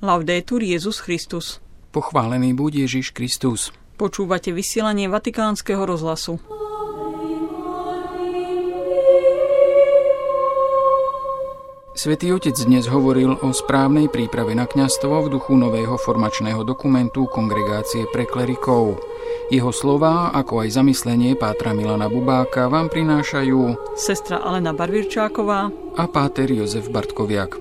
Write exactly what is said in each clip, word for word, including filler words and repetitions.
Laudetur Jesus Christus. Pochválený buď Ježiš Kristus. Počúvate vysielanie Vatikánskeho rozhlasu. Svätý Otec dnes hovoril o správnej príprave na kňazstvo v duchu nového formačného dokumentu Kongregácie pre klerikov. Jeho slová, ako aj zamyslenie pátra Milana Bubáka vám prinášajú sestra Alena Barvirčáková a páter Jozef Bartkoviak.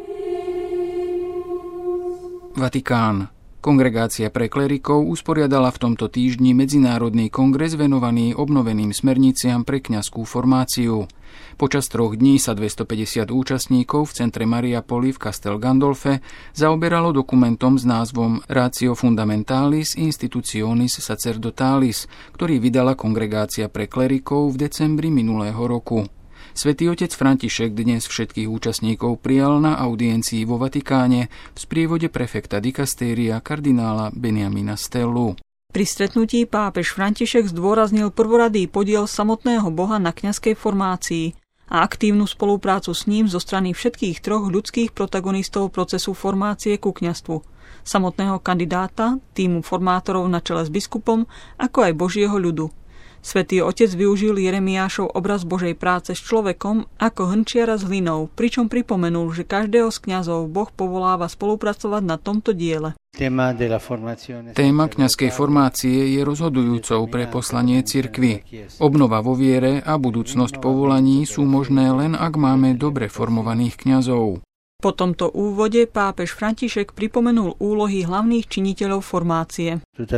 Vatikán. Kongregácia pre klerikov usporiadala v tomto týždni medzinárodný kongres venovaný obnoveným smerniciam pre kňazskú formáciu. Počas troch dní sa dvestopäťdesiat účastníkov v centre Mariapoli v Castel Gandolfe zaoberalo dokumentom s názvom Ratio Fundamentalis Institutionis Sacerdotalis, ktorý vydala Kongregácia pre klerikov v decembri minulého roku. Svätý otec František dnes všetkých účastníkov prijal na audiencii vo Vatikáne v sprievode prefekta dikastéria kardinála Beniamina Stellu. Pri stretnutí pápež František zdôraznil prvoradý podiel samotného Boha na kňazskej formácii a aktívnu spoluprácu s ním zo strany všetkých troch ľudských protagonistov procesu formácie ku kňazstvu. Samotného kandidáta, tímu formátorov na čele s biskupom, ako aj Božieho ľudu. Svätý otec využil Jeremiášov obraz Božej práce s človekom ako hrnčiara s hlinou, pričom pripomenul, že každého z kňazov Boh povoláva spolupracovať na tomto diele. Téma kňazskej formácie je rozhodujúcou pre poslanie cirkvi. Obnova vo viere a budúcnosť povolaní sú možné len, ak máme dobre formovaných kňazov. Po tomto úvode pápež František pripomenul úlohy hlavných činiteľov formácie.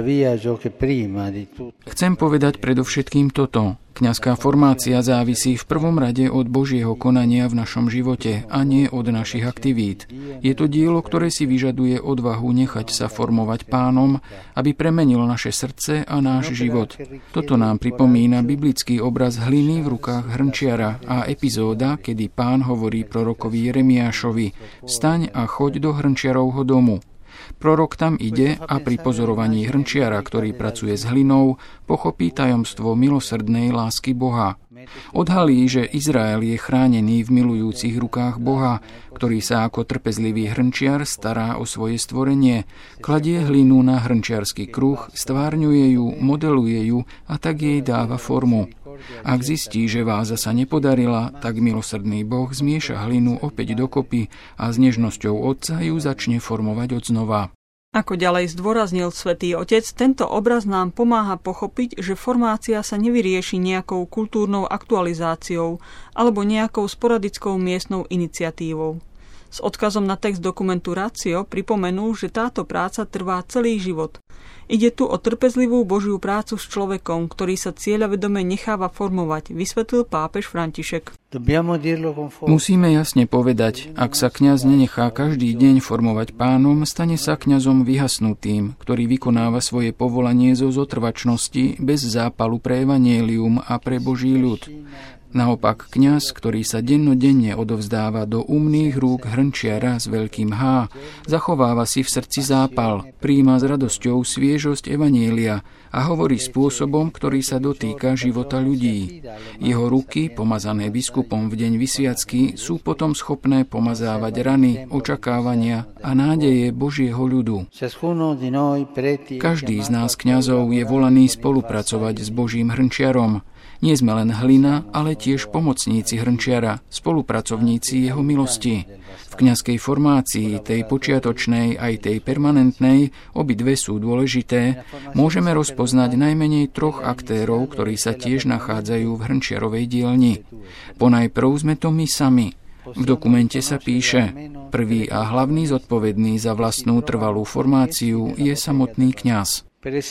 Chcem povedať predovšetkým toto. Kňazská formácia závisí v prvom rade od Božieho konania v našom živote a nie od našich aktivít. Je to dielo, ktoré si vyžaduje odvahu nechať sa formovať Pánom, aby premenil naše srdce a náš život. Toto nám pripomína biblický obraz hliny v rukách hrnčiara a epizóda, kedy Pán hovorí prorokovi Jeremiášovi: Vstaň a choď do hrnčiarovho domu. Prorok tam ide a pri pozorovaní hrnčiara, ktorý pracuje s hlinou, pochopí tajomstvo milosrdnej lásky Boha. Odhalí, že Izrael je chránený v milujúcich rukách Boha, ktorý sa ako trpezlivý hrnčiar stará o svoje stvorenie, kladie hlinu na hrnčiarsky kruh, stvárňuje ju, modeluje ju a tak jej dáva formu. Ak zistí, že váza sa nepodarila, tak milosrdný Boh zmieša hlinu opäť dokopy a s nežnosťou Otca ju začne formovať odznova. Ako ďalej zdôraznil Svätý Otec, tento obraz nám pomáha pochopiť, že formácia sa nevyrieši nejakou kultúrnou aktualizáciou alebo nejakou sporadickou miestnou iniciatívou. S odkazom na text dokumentu Ratio pripomenul, že táto práca trvá celý život. Ide tu o trpezlivú Božiu prácu s človekom, ktorý sa cieľavedome necháva formovať, vysvetlil pápež František. Musíme jasne povedať, ak sa kňaz nenechá každý deň formovať Pánom, stane sa kňazom vyhasnutým, ktorý vykonáva svoje povolanie zo zotrvačnosti bez zápalu pre evanjelium a pre Boží ľud. Naopak kňaz, ktorý sa dennodenne odovzdáva do umných rúk hrnčiara s veľkým H, zachováva si v srdci zápal, prijíma s radosťou sviežosť evanjelia a hovorí spôsobom, ktorý sa dotýka života ľudí. Jeho ruky, pomazané biskupom v deň vysviacky, sú potom schopné pomazávať rany, očakávania a nádeje Božieho ľudu. Každý z nás kňazov je volaný spolupracovať s Božím hrnčiarom. Nie sme len hlina, ale tiež pomocníci hrnčiara, spolupracovníci jeho milosti. V kňazskej formácii, tej počiatočnej aj tej permanentnej, obidve sú dôležité, môžeme rozpoznať najmenej troch aktérov, ktorí sa tiež nachádzajú v hrnčiarovej dielni. Ponajprv sme to my sami. V dokumente sa píše: prvý a hlavný zodpovedný za vlastnú trvalú formáciu je samotný kňaz.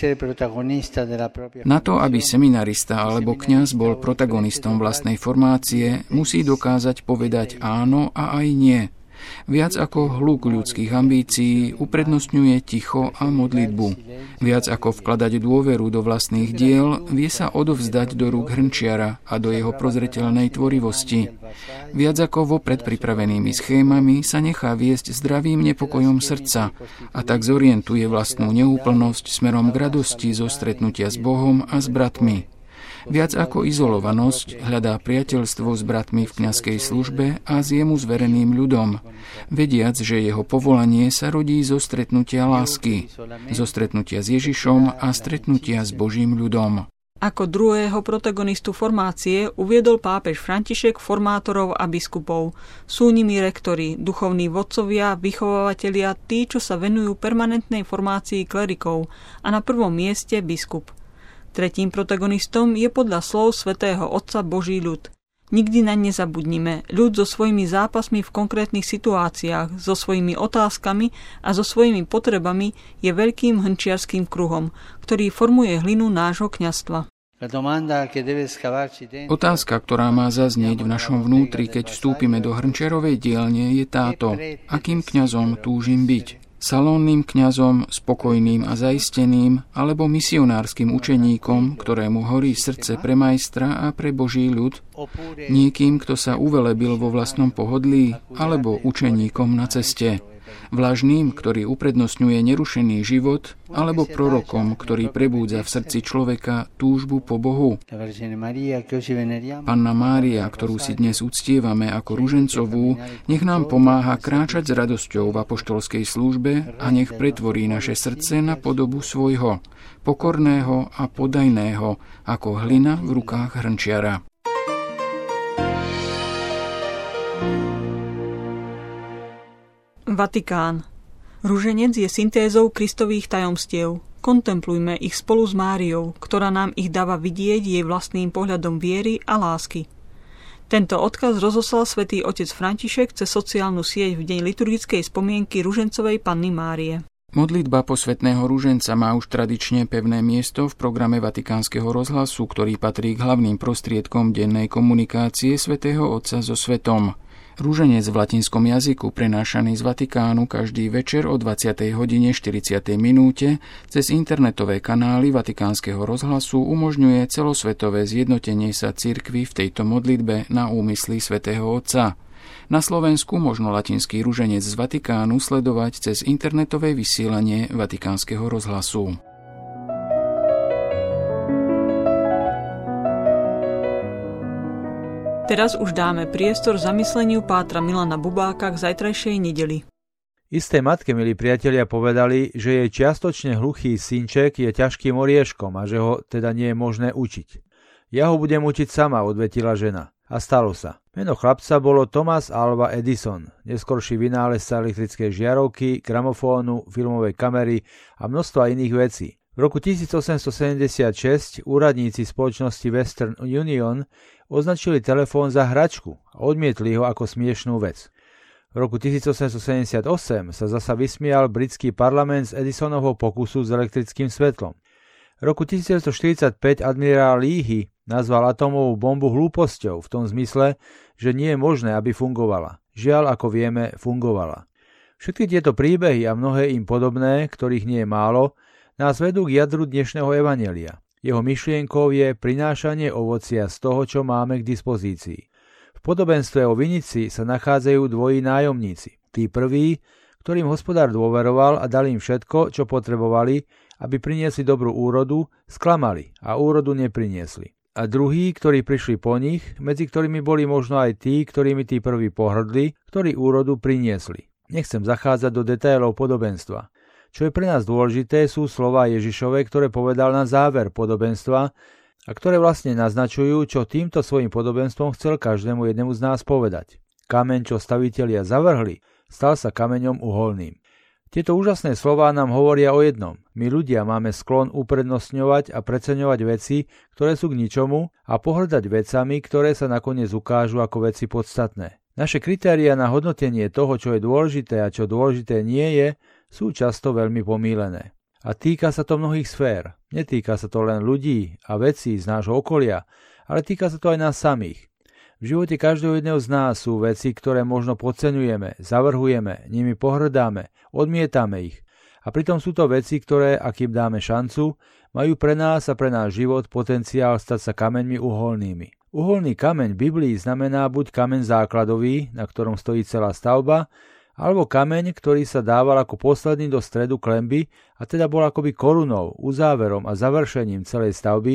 Na to, aby seminarista alebo kňaz bol protagonistom vlastnej formácie, musí dokázať povedať áno a aj nie. Viac ako hluk ľudských ambícií uprednostňuje ticho a modlitbu. Viac ako vkladať dôveru do vlastných diel, vie sa odovzdať do rúk hrnčiara a do jeho prozreteľnej tvorivosti. Viac ako vopred pripravenými schémami sa nechá viesť zdravým nepokojom srdca a tak zorientuje vlastnú neúplnosť smerom k radosti zo stretnutia s Bohom a s bratmi. Viac ako izolovanosť hľadá priateľstvo s bratmi v kňazskej službe a s jemu zvereným ľudom, vediac, že jeho povolanie sa rodí zo stretnutia lásky, zo stretnutia s Ježišom a stretnutia s Božím ľudom. Ako druhého protagonistu formácie uviedol pápež František formátorov a biskupov. Sú nimi rektori, duchovní vodcovia, vychovávatelia, tí, čo sa venujú permanentnej formácii klerikov a na prvom mieste biskup. Tretím protagonistom je podľa slov svätého Otca Boží ľud. Nikdy naň nezabudnime. Ľud so svojimi zápasmi v konkrétnych situáciách, so svojimi otázkami a so svojimi potrebami je veľkým hrnčiarským kruhom, ktorý formuje hlinu nášho kňazstva. Otázka, ktorá má zaznieť v našom vnútri, keď vstúpime do hrnčiarovej dielne, je táto: akým kňazom túžim byť? Salónnym kňazom, spokojným a zaisteným, alebo misionárskym učeníkom, ktorému horí srdce pre majstra a pre Boží ľud? Niekým, kto sa uvelebil vo vlastnom pohodlí, alebo učeníkom na ceste? Vlažným, ktorý uprednostňuje nerušený život, alebo prorokom, ktorý prebúdza v srdci človeka túžbu po Bohu? Panna Mária, ktorú si dnes uctievame ako ružencovú, nech nám pomáha kráčať s radosťou v apoštolskej službe a nech pretvorí naše srdce na podobu svojho, pokorného a podajného, ako hlina v rukách hrnčiara. Vatikán. Ruženec je syntézou Kristových tajomstiev. Kontemplujme ich spolu s Máriou, ktorá nám ich dáva vidieť jej vlastným pohľadom viery a lásky. Tento odkaz rozoslal svätý otec František cez sociálnu sieť v deň liturgickej spomienky ružencovej Panny Márie. Modlitba posvätného ruženca má už tradične pevné miesto v programe Vatikánskeho rozhlasu, ktorý patrí k hlavným prostriedkom dennej komunikácie svätého Otca so svetom. Ruženec v latinskom jazyku, prenášaný z Vatikánu každý večer o dvadsiatej hodine štyridsiatej minúte cez internetové kanály Vatikánskeho rozhlasu, umožňuje celosvetové zjednotenie sa cirkvi v tejto modlitbe na úmysly svätého Otca. Na Slovensku možno latinský ruženec z Vatikánu sledovať cez internetové vysielanie Vatikánskeho rozhlasu. Teraz už dáme priestor zamysleniu pátra Milana Bubáka k zajtrajšej nedeli. Isté matke, milí priatelia, povedali, že jej čiastočne hluchý synček je ťažkým orieškom a že ho teda nie je možné učiť. Ja ho budem učiť sama, odvetila žena. A stalo sa. Meno chlapca bolo Thomas Alva Edison, neskorší vynálezca elektrickej žiarovky, gramofónu, filmovej kamery a množstva iných vecí. V roku tisícosemstosedemdesiatšesť úradníci spoločnosti Western Union označili telefón za hračku a odmietli ho ako smiešnú vec. V roku tisícosemstosedemdesiatosem sa zasa vysmial britský parlament z Edisonovho pokusu s elektrickým svetlom. V roku tisícdeväťstoštyridsaťpäť admirál Leahy nazval atómovú bombu hlúposťou v tom zmysle, že nie je možné, aby fungovala. Žiaľ, ako vieme, fungovala. Všetky tieto príbehy a mnohé im podobné, ktorých nie je málo, nás vedú k jadru dnešného evanjelia. Jeho myšlienkou je prinášanie ovocia z toho, čo máme k dispozícii. V podobenstve o vinici sa nachádzajú dvojí nájomníci. Tí prví, ktorým hospodár dôveroval a dal im všetko, čo potrebovali, aby priniesli dobrú úrodu, sklamali a úrodu nepriniesli. A druhí, ktorí prišli po nich, medzi ktorými boli možno aj tí, ktorými tí prví pohrdli, ktorí úrodu priniesli. Nechcem zachádzať do detailov podobenstva. Čo je pre nás dôležité, sú slová Ježišove, ktoré povedal na záver podobenstva a ktoré vlastne naznačujú, čo týmto svojim podobenstvom chcel každému jednému z nás povedať. Kameň, čo stavitelia zavrhli, stal sa kameňom uholným. Tieto úžasné slová nám hovoria o jednom. My ľudia máme sklon uprednostňovať a preceňovať veci, ktoré sú k ničomu, a pohŕdať vecami, ktoré sa nakoniec ukážu ako veci podstatné. Naše kritériá na hodnotenie toho, čo je dôležité a čo dôležité nie je, sú často veľmi pomýlené. A týka sa to mnohých sfér. Netýka sa to len ľudí a vecí z nášho okolia, ale týka sa to aj nás samých. V živote každého jedného z nás sú veci, ktoré možno podceňujeme, zavrhujeme, nimi pohrdáme, odmietame ich. A pritom sú to veci, ktoré, ak im dáme šancu, majú pre nás a pre náš život potenciál stať sa kameňmi uholnými. Uholný kameň v Biblii znamená buď kameň základový, na ktorom stojí celá stavba, alebo kameň, ktorý sa dával ako posledný do stredu klenby a teda bol akoby korunou, uzáverom a završením celej stavby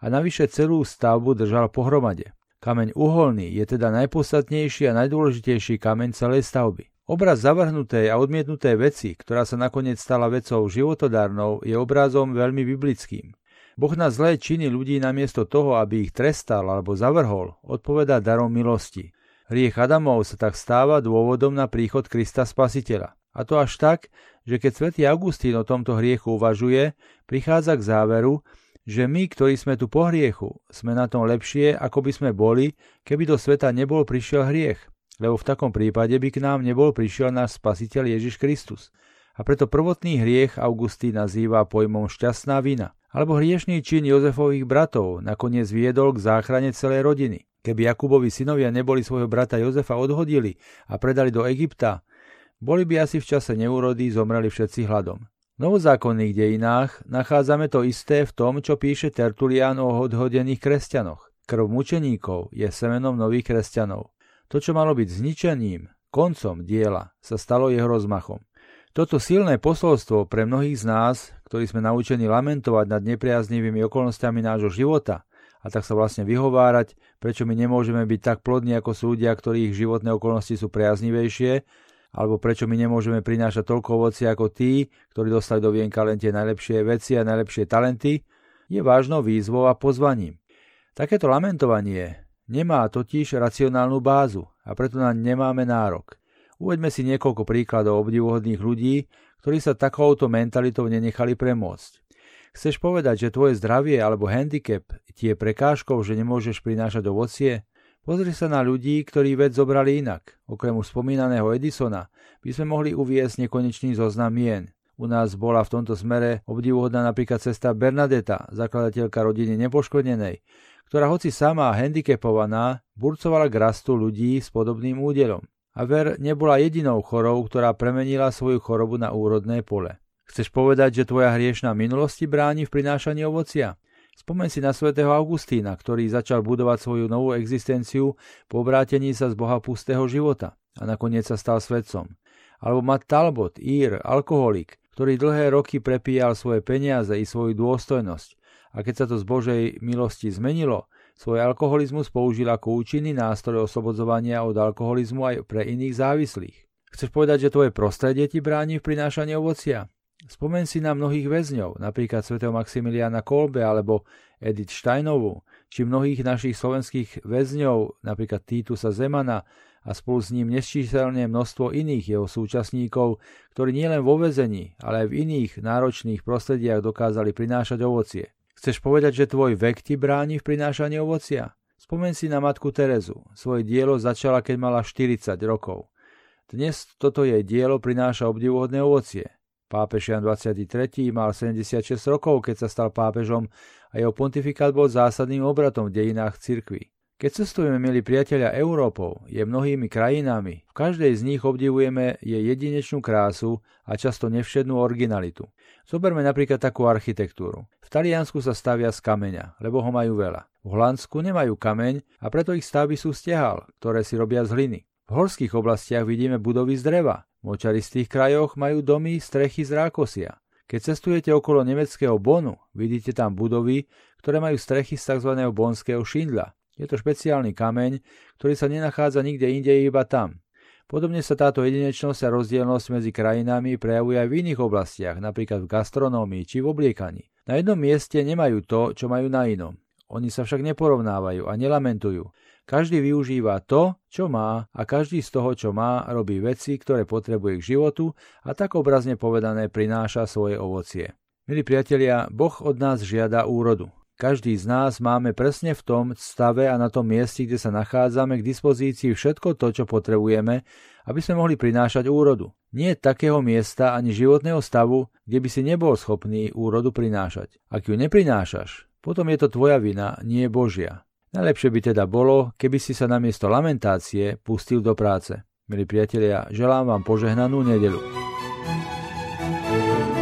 a navyše celú stavbu držal pohromade. Kameň uholný je teda najpodstatnejší a najdôležitejší kameň celej stavby. Obraz zavrhnutej a odmietnutej veci, ktorá sa nakoniec stala vecou životodárnou, je obrazom veľmi biblickým. Boh na zlé činy ľudí namiesto toho, aby ich trestal alebo zavrhol, odpovedá darom milosti. Hriech Adamov sa tak stáva dôvodom na príchod Krista Spasiteľa. A to až tak, že keď svätý Augustín o tomto hriechu uvažuje, prichádza k záveru, že my, ktorí sme tu po hriechu, sme na tom lepšie, ako by sme boli, keby do sveta nebol prišiel hriech, lebo v takom prípade by k nám nebol prišiel náš Spasiteľ Ježiš Kristus. A preto prvotný hriech Augustín nazýva pojmom šťastná vina, alebo hriešný čin Jozefových bratov nakoniec viedol k záchrane celej rodiny. Keby Jakubovi synovia neboli svojho brata Jozefa odhodili a predali do Egypta, boli by asi v čase neúrody zomreli všetci hladom. V novozákonných dejinách nachádzame to isté v tom, čo píše Tertulián o odhodených kresťanoch. Krv mučeníkov je semenom nových kresťanov. To, čo malo byť zničením, koncom diela, sa stalo jeho rozmachom. Toto silné posolstvo pre mnohých z nás, ktorí sme naučení lamentovať nad nepriaznivými okolnostiami nášho života a tak sa vlastne vyhovárať, prečo my nemôžeme byť tak plodní, ako sú ľudia, ktorých životné okolnosti sú priaznivejšie, alebo prečo my nemôžeme prinášať toľko ovocia ako tí, ktorí dostali do vienka len tie najlepšie veci a najlepšie talenty, je vážnou výzvou a pozvaním. Takéto lamentovanie nemá totiž racionálnu bázu a preto naň nemáme nárok. Uveďme si niekoľko príkladov obdivuhodných ľudí, ktorí sa takouto mentalitou nenechali premôcť. Chceš povedať, že tvoje zdravie alebo handicap ti je prekážkou, že nemôžeš prinášať ovocie? Pozri sa na ľudí, ktorí vec zobrali inak. Okrem už spomínaného Edisona by sme mohli uviesť nekonečný zoznam mien. U nás bola v tomto smere obdivuhodná napríklad sestra Bernadeta, zakladateľka rodiny Nepoškvrnenej, ktorá hoci sama handicapovaná, burcovala k rastu ľudí s podobným údelom. A ver nebola jedinou chorou, ktorá premenila svoju chorobu na úrodné pole. Chceš povedať, že tvoja hriešna minulosť ti bráni v prinášaní ovocia? Spomeň si na svätého Augustína, ktorý začal budovať svoju novú existenciu po obrátení sa z boha pustého života a nakoniec sa stal svetcom. Alebo Matt Talbot, Ír, alkoholik, ktorý dlhé roky prepíjal svoje peniaze i svoju dôstojnosť. A keď sa to z Božej milosti zmenilo, svoj alkoholizmus použil ako účinný nástroj oslobodzovania od alkoholizmu aj pre iných závislých. Chceš povedať, že tvoje prostredie ti bráni v prinášaní ovocia? Spomeň si na mnohých väzňov, napríklad svätého Maximiliána Kolbe alebo Edith Steinovú, či mnohých našich slovenských väzňov, napríklad Títusa Zemana a spolu s ním nesčíselné množstvo iných jeho súčasníkov, ktorí nielen vo väzení, ale aj v iných náročných prostrediach dokázali prinášať ovocie. Chceš povedať, že tvoj vek ti bráni v prinášaní ovocia? Spomeň si na matku Terezu. Svoje dielo začala, keď mala štyridsať rokov. Dnes toto jej dielo prináša obdivuhodné ovocie. Pápež Jan dvadsiaty tretí mal sedemdesiatšesť rokov, keď sa stal pápežom a jeho pontifikát bol zásadným obratom v dejinách cirkvi. Keď cestujeme, milí priatelia, Európou, je mnohými krajinami, v každej z nich obdivujeme jej jedinečnú krásu a často nevšednú originalitu. Zoberme napríklad takú architektúru. V Taliansku sa stavia z kameňa, lebo ho majú veľa. V Holandsku nemajú kameň a preto ich stavby sú z tehál, ktoré si robia z hliny. V horských oblastiach vidíme budovy z dreva. V močaristých krajoch majú domy strechy z rákosia. Keď cestujete okolo nemeckého Bonnu, vidíte tam budovy, ktoré majú strechy z tzv. Bonského šindla. Je to špeciálny kameň, ktorý sa nenachádza nikde inde, iba tam. Podobne sa táto jedinečnosť a rozdielnosť medzi krajinami prejavuje aj v iných oblastiach, napríklad v gastronómii či v obliekaní. Na jednom mieste nemajú to, čo majú na inom. Oni sa však neporovnávajú a nelamentujú. Každý využíva to, čo má a každý z toho, čo má, robí veci, ktoré potrebuje k životu a tak obrazne povedané prináša svoje ovocie. Milí priatelia, Boh od nás žiada úrodu. Každý z nás máme presne v tom stave a na tom mieste, kde sa nachádzame, k dispozícii všetko to, čo potrebujeme, aby sme mohli prinášať úrodu. Nie je takého miesta ani životného stavu, kde by si nebol schopný úrodu prinášať. Ak ju neprinášaš, potom je to tvoja vina, nie Božia. Najlepšie by teda bolo, keby si sa namiesto lamentácie pustil do práce. Milí priatelia, želám vám požehnanú nedeľu.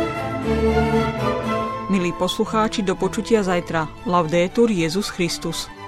Milí poslucháči, do počutia zajtra. Laudetur Jesus Christus.